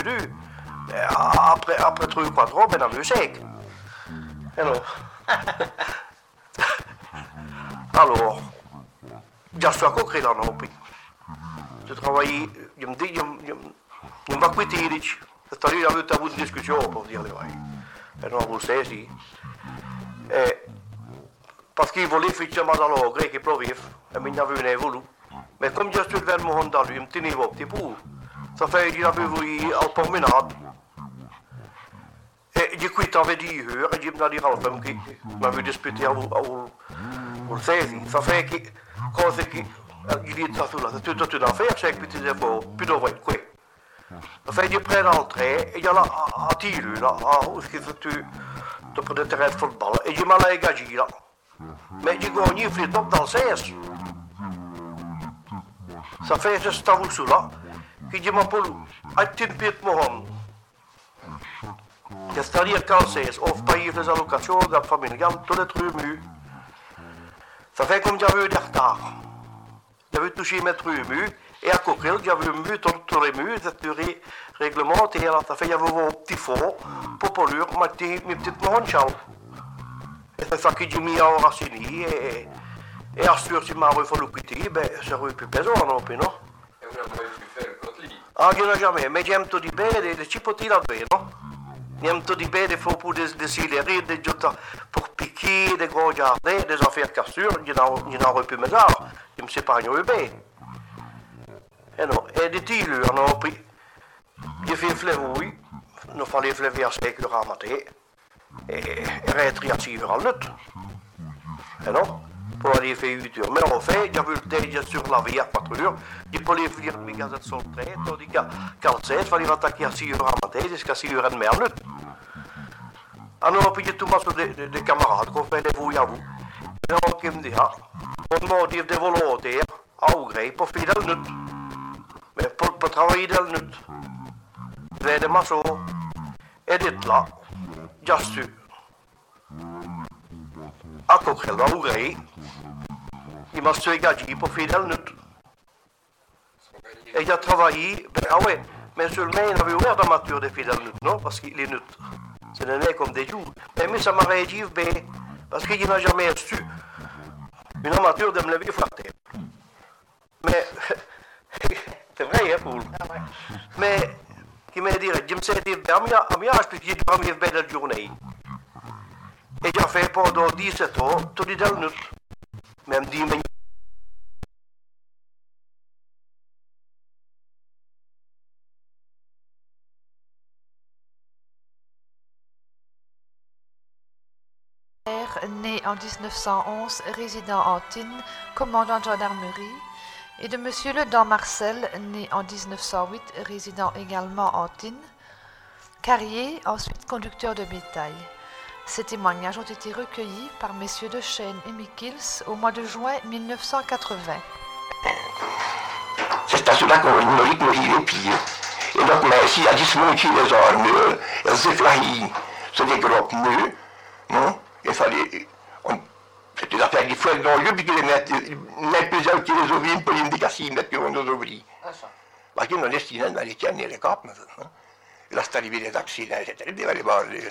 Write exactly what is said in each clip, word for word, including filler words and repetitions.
du. Et après, après trois ou quatre ans, ben, on a vu sec. Alors, alors, je suis à Coquerel dans le pays. Je travaille, je me dis, je ne vais pas quitter les gens. C'est-à-dire, il y a eu une discussion pour dire les vrais. Et non, vous le savez, si. Et, parce qu'il voulait effectivement dans le grec et pleuvait, et il n'y avait une évolution. Mais comme je suis vers mon dans lui, je me tenais un petit peu. Ça fait qu'il avait vu en promenade. Et j'ai quitté avec dix heures, et j'ai me dit à la femme qui m'avait disputé au seize. Ça fait que, quand c'est qu'il dit ça, c'est tout une affaire, c'est que petits efforts, plus de vrai, quoi. Ça fait que j'ai pris l'entrée, et il y a là, à Tiru, là, où est-ce que tu, tu prends le terrain de football, et j'ai mal à égager, là. Mais j'ai gagné, il fait top dans le seize. Ça fait que c'est à vous là, qui dit, mon poule, a-t-il une pièce mohon? C'est-à-dire qu'en seize, on paye les allocations, la familiale, tous les trucs mus. Ça fait comme j'avais eu des retards. J'avais touché mes trucs mus, et à Coquerel, j'avais mu tous les mus, c'était réglementé, alors ça fait qu'il y avait un petit fond, pour polluer, mes petites mohons chales. Et c'est ça que j'ai mis en racini, et, et à sûr, si je m'avais fallu quitter, ben, ça aurait pu peser, non, puis non. Et vous n'avez pu faire le cotli? Ah, je n'ai jamais, mais j'aime tout dire, les chipotis là-dedans, non? J'aime tout dire, des faux pour des, des céleri, des jotas pour piquer, des gros jardins, des affaires cassures, je n'en aurais pu mes arts, je me sais pas où bien. Et non, et des tilures, on a pris, j'ai fait flévouille, il fallait fléver à sec le ramaté, et rétriative en lutte. Et non, pour aller faire huit heures. Mais en fait, j'avais le temps sur la vie à quatre heures, j'ai pas les faire mes gazettes sur le train, tandis qu'à sept, il fallait attaquer à six heures à matin jusqu'à six heures et demie en lutte. Alors, puis j'ai tout le monde des, des camarades qu'on fait des fouilles à vous. Et on qui me dit, ah, on m'a dit des volontaires à Ougré pour faire de la lutte. Mais pour, pour travailler dans la lutte. Vers des maçons, et d'être là, j'ai su. À Coquerel, à Ougré, il m'a su gagné pour faire de la lutte. Et j'ai travaillé, ben, ah ouais, mais seulement il avait ouvert d'amateur de faire de la lutte, non? Parce qu'il est lutte. C'est donné comme des jours. Mais, mais ça m'a réagi bien, parce qu'il n'a jamais su une amateur de me lever flatter. Mais, c'est vrai, hein, Paul? Mais, qui m'a dit, je me suis dit, à moi, parce que j'ai pas mis bien la journée. Et j'ai fait pendant dix-sept ans, tout dit dans le lutte. Même dix minutes. Né en dix-neuf cent onze, résident en Antine, commandant de gendarmerie, et de Monsieur Ledan Marcel, né en dix-neuf cent huit, résident également en Antine, carrier, ensuite conducteur de bétail. Ces témoignages ont été recueillis par messieurs de Chêne et Mikils au mois de juin mille neuf cent quatre-vingts. C'est à cela qu'on me dit les pieds. Et donc, mais s'il y a dismonté les armures, elles s'effrayent sur des gros pneus, non? Il fallait. On, c'était des affaires qui fouaient dans le lieu, puis qu'ils les mettent, les pesants qui les ouvrent, pour les casser, mettre qu'on nous ouvrit. Parce qu'ils nous destinaient dans les tiennes et les capes. Et là, c'est arrivé les accidents, c'est arrivé les barres.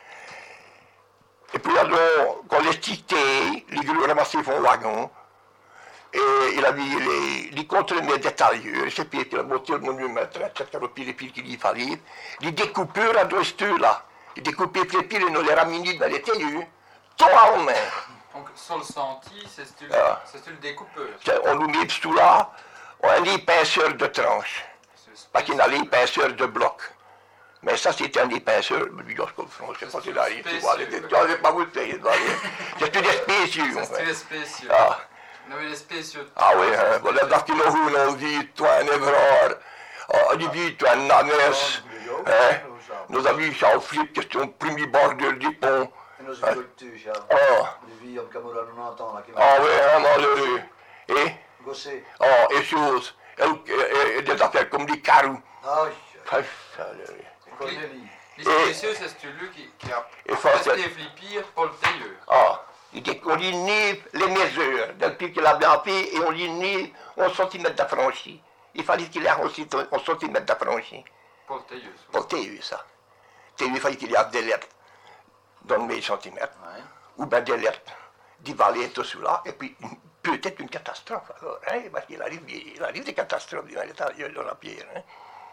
Et puis alors, quand les tiquetés, les grues ramassaient font wagon, et il avait les, les conteneurs détaillés, c'est puis que la voiture de monumètre, et cetera, puis les piles qu'il y fallait, les découpeurs à deux steux là, les découpeurs les piles et nous les ramener dans les tenus, tout en main. Donc, sur le senti, c'est ce Ah. le découpeur. On nous met tout là, on a l'épaisseur de tranche, parce qu'il y a l'épaisseur de bloc. Mais ça, c'était un épaisseur, je ne sais pas si là, tu vois, je n'ai pas vous le payer, c'est une spécieux. C'est une spécieux. Ah. Nous avons les spécieux. Ah oui, hein, voilà, parce qu'ils nous ont dit, toi, un évrard, on dit, toi, un nanès, hein, nous avons eu ça au flip, question premier bordel du pont. Nous avons eu ça. Ah. Les vies, comme on entend là. Ah oui, hein, malheureux. Et? Gossé. Ah, et choses, et des affaires comme des carreaux. Ah oui. Les spécieux, c'est celui qui, qui a fait les flippirs pour le tailleur. Ah, on lit les mesures, depuis qu'il a bien fait, et on lit un centimètre d'affranchi. Il fallait qu'il ait un centimètre d'affranchi. Pour le Théus. Pour le Théus, ça. Théus, il fallait qu'il y ait des lettres dans le centimètres, Ouais. ou bien des lettres d'Ivalé, tout cela, et puis une- peut-être une catastrophe. Alors, hein, parce qu'il arrive, il arrive des catastrophes dans l'état de la pierre. Hein.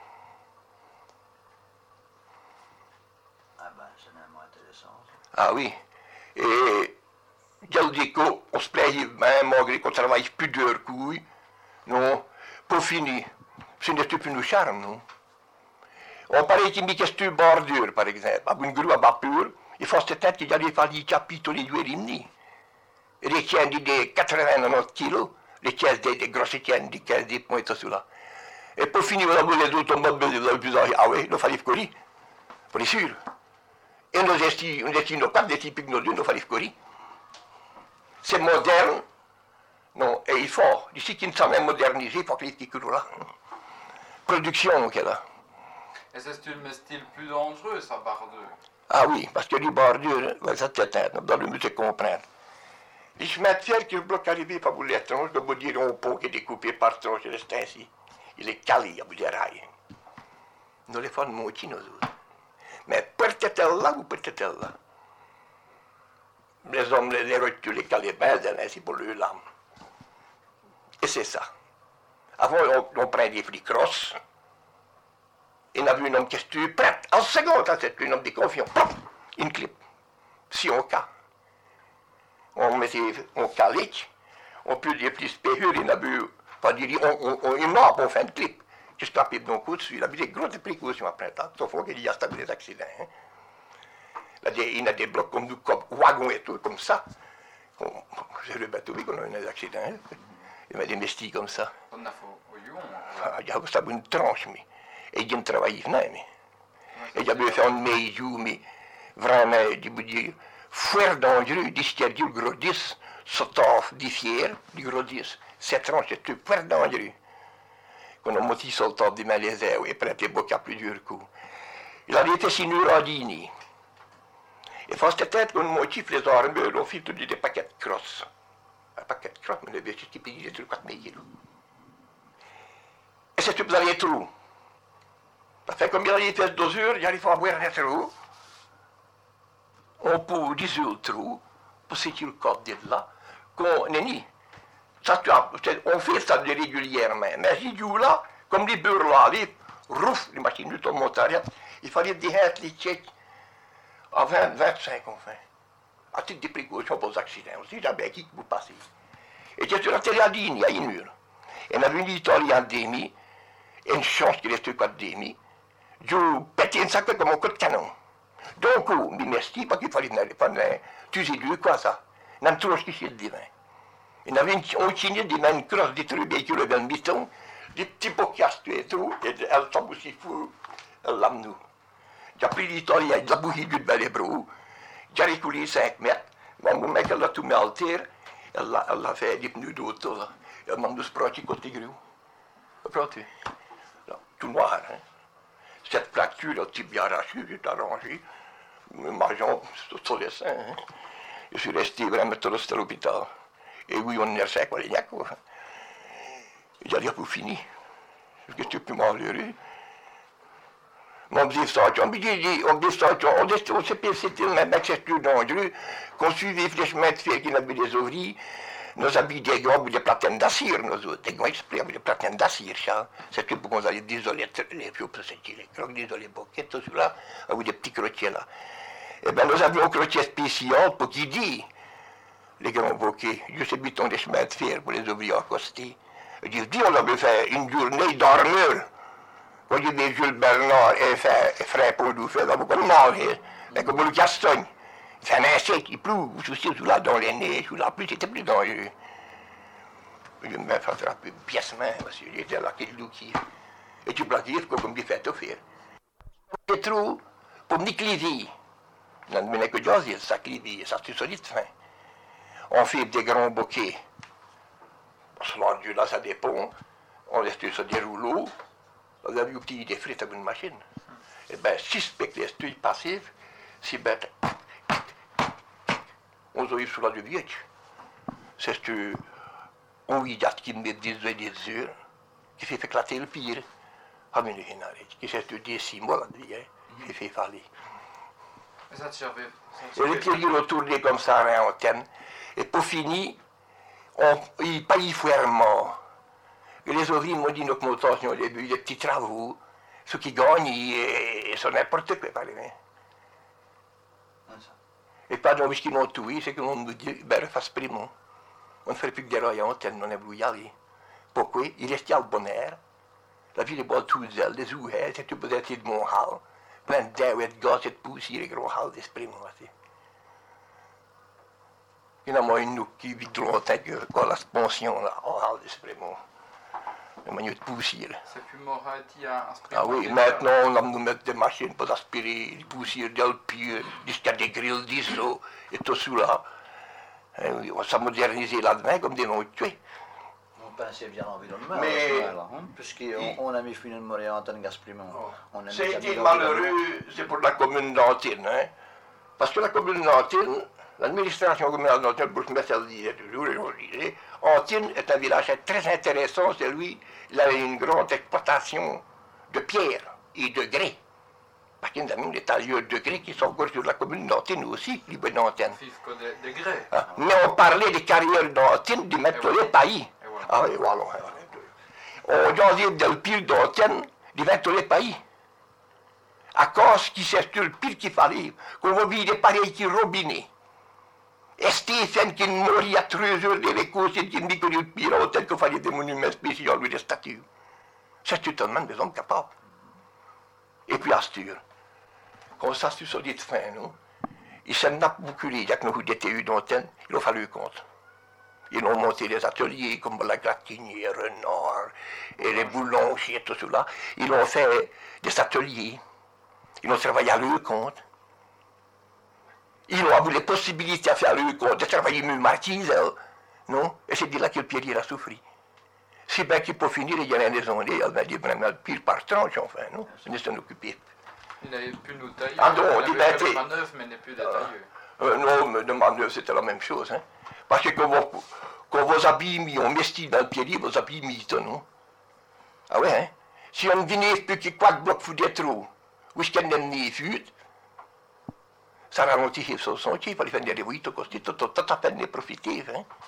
Ah ben, c'est vraiment intéressant. Ah oui. Et Galdico, on se plaît bien, malgré qu'on travaille plus d'heures couilles. Non, pour finir, ce n'est plus nous charme, non. On parlait qu'il me question bordure, par exemple, avec une grue à vapeur, il faut se tête qu'il y a des fallis capitaux les deux rimni. Et les tiennes des quatre-vingt-dix kilos, les tiennes des, des grosses tiennes, des caisses des points, tout cela. Et pour finir, on a voulu les automobiles, vous avez plus ah oui, il fallait courir, pour les sûr. Et nos esti, on esti nos pas des typiques nos deux, il fallait courir. C'est moderne, non, et il faut, d'ici qu'il ne s'en est modernisé, il faut que les petits coups là. Production, qu'elle a. Et c'est le style plus dangereux, ça, bardeux. Ah oui, parce que les bordures, ben, ça t'éteint, dans le musée comprendre. Les chemins de fer qui bloquent arrivé par vous les tronches, de vous dire un pont qui est découpé par tronche, il reste ainsi. Il est calé à bout des rails. Nous les faisons moitié, nous autres. Mais peut-être là ou peut-être là. Les hommes, les rotules, les calés, ben, ainsi pour le lame. Et c'est ça. Avant, on, on prend des flics crosses. Et on a vu un homme qui est prêt. En seconde, c'est un homme de confiance. Une clip. Si on cas. On met on calique. On peut dire plus périlleux. Il a vu, pas dire, on, on, on, il mort, on fait une clip. Je suis tapé d'un coup dessus. Il a vu des grosses précautions après ça. Sauf qu'il y a des accidents. Hein. Il y a des blocs comme nous, comme wagons et tout, comme ça. C'est le bateau qu'on a eu des accidents. Hein. Il y a des mestis comme ça. On a fait au Yon. Ah, il y a une tranche, mais. Et il y a un travail, mais. Et il y a fait un meilleur, mais vraiment, je veux dire, fort dangereux, distinguer le gros dix, sautant du fier, du gros dix. Cette tranche est tout fort dangereux. Quand on monte sur le top du Malaisie, et prête les bocs à plusieurs coups. Il avait été signé à Dini. Et face à tête, on motive les armes, on fait tous des paquets de crosses. Un paquet de crosses, mais le vieux qui paye des trucs à payer. Et c'est tout dans les trous. Ça fait comme il y a des fesses d'osure, il arrive à avoir un trou. On peut dissoudre le trou, pour sécuriser le corps de là, qu'on n'est ni. Ça, on fait ça régulièrement. Mais si du là, comme les beurres là, les rouf, les machines de ton montariat, il fallait déhêtre les tchèques à vingt, vingt-cinq enfin. À titre de précaution pour les accidents. On sait jamais qui vous passez. Et j'ai sur la télé à Digne, il y a une mur. Et on a vu une Italien demi, et une chance qu'il reste pas de demi. Je pétais une sac comme un coup de canon. Donc, il m'esti, parce qu'il fallait pas tuer deux, quoi ça. On a toujours ce qui est le divin. Il y avait un signé des mains crosses des trucs véhicules dans le biton, des petits bocasses et tout, et elle tombe aussi fou, elle l'a nous. J'ai pris l'Italien, il a bouillé du balébro, j'ai reculé cinq mètres, mon mec, elle a tout mis à terre, elle a fait des pneus d'auto, elle m'a dit, c'est côté gros. C'est tout noir, hein. Cette fracture, le type bien arraché, j'ai arrangé, ma jambe, sur les seins, hein. Je suis resté vraiment tout à l'hôpital. Et oui, on est resté à les quoi. J'allais pour finir. Parce que c'était plus malheureux. On me dit ça, on me dit, on me dit ça, on dit ça, c'était le même accès plus dangereux, qu'on suivait les chemins de fer qui avaient des ouvriers, nous habitions des gars avec des platines d'acier, nous autres, des gars exprès avec des platines d'acier, ça. C'était pour qu'on allait désoler les vieux, c'était les crocs, désoler les boquettes, tout cela, avec des petits crochets là. Eh bien, nous avions un crochet spécial pour qui dit, les grands bouquets, je sais butons des chemins de fer pour les ouvriers accostés. Je dis, on avait fait une journée d'armure. Quand j'ai dit Jules Bernard et frère pour nous faire, on va manger, mais comme le castagne. C'est un insecte, il pleut, vous souciez sous là, dans les nez, sous la pluie, c'était plus dangereux. Je me fais attraper piècement, parce que j'étais là, quel loup-qui. Et tu peux dire, comme il fait tout faire. Les trous, pour me cliver. On ne menait que de ça cliver, ça c'est solide fin. On fait des grands bouquets. Cela, Dieu, là, ça dépend. On laisse sur des rouleaux. On a vu petit des frites avec une machine. Et bien, si spectres les passifs, c'est bête. On se sur la de vieux. C'est que, on y a qui met des œufs et des œufs, qui fait éclater le pire. Ah, mais il y en a qui s'est étudié six mois là-dedans, hein, j'ai fait faller. Et ça te servait? Et les pieds retournaient comme ça à l'antenne. Et pour finir, on, ils payent mort. Et les ouvriers m'ont dit une augmentation au début, des petits travaux. Ceux qui gagnent, ils sont n'importe quoi, par exemple. Et pas dans ce qu'ils m'ont tué, c'est qu'on me dit, ben, refasse primo. On ne ferait plus que des rails à antenne, on a voulu y aller. Pourquoi? Il restait à le bon air. La ville est bonne toute seule, des ouverts, c'est tout peut-être de mon hall. Plein d'air et de gaz et de poussière, et gros hall d'esprit, moi, c'est. Il y en a moins une nous qui vit longtemps que quoi, la pension, là, en hall d'esprit, moi. Il y a de poussière. C'est plus morati à aspirer. Ah oui, maintenant, on va nous mettre des machines pour aspirer, des poussières d'alpire, jusqu'à des grilles d'I S O, et tout cela. Et on va se moderniser là-dedans comme des noms tués. On pensait bien l'environnement, Mais, hein, puisqu'on on a mis finalement les antennes Gasprimont. Oh. C'est été malheureux, c'est pour la commune d'Antine, hein. Parce que la commune d'Antine, l'administration communale d'Antine, pour se mettre à le dire toujours, et on le disait, Antine est un village très intéressant, c'est lui, il avait une grande exploitation de pierre et de grès. Parce qu'il y a des tailleurs de grès qui sont encore sur la commune d'Antine aussi, les bonnes antennes. De, de grès. Ah, mais on parlait des carrières d'Antine, de mettre les pays. Voilà. Ah oui, voilà. On jasait del pile d'Antine, de mettre les pays. À cause qui c'est le pire qu'il fallait, qu'on va vivre des pareils qui robinets. Et Stéphane qui mourit à trois heures de l'école, c'est une que le pire hôtel qu'il fallait des monuments spéciaux, lui, des statues. C'est totalement des hommes capables. Et puis Astur, quand ça se dit de fin, non? Ils s'en ont beaucoup, il y a que nous étions eu d'antenne, il a fallu compte. Ils ont monté des ateliers comme la Gratinière, Renard, et les boulangers et tout cela. Ils ont fait des ateliers. Ils ont travaillé à leur compte. Ils ont eu les possibilités à faire leur compte, de travailler mieux marquisel, non? Et c'est de là que le Pierre a souffert. Si bien qu'il peut finir, il y en a des années, il a dit vraiment le pire par tranche, enfin, non? Il s'en occupait. Il n'avait plus de taille. Ah non, il dit avait ben, fait t'es- de manœuvre, mais il n'est plus détaillé. Euh, non, mais de manœuvre, c'était la même chose, hein? Parce que quand vos, quand vos habits mis, on mestit dans le pied, vos habits mis, non? Ah ouais, hein? Si on venait plus que quatre blocs fou des trous, où est-ce qu'il y a une fut, ça ralentit son son, il fallait faire des réveils, tout à peine de profiter, hein?